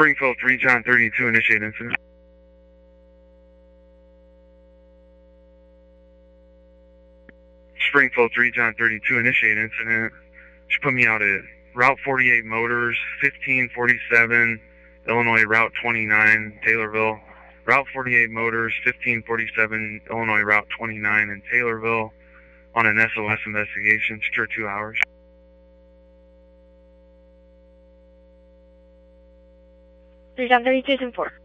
Springfield 3 John 32, initiate incident. Springfield 3 John 32, initiate incident. She put me out at Route 48 Motors, 1547, Illinois Route 29, Taylorville. Route 48 Motors, 1547, Illinois Route 29 in Taylorville on an SOS investigation. Secure 2 hours. John 32 and 4.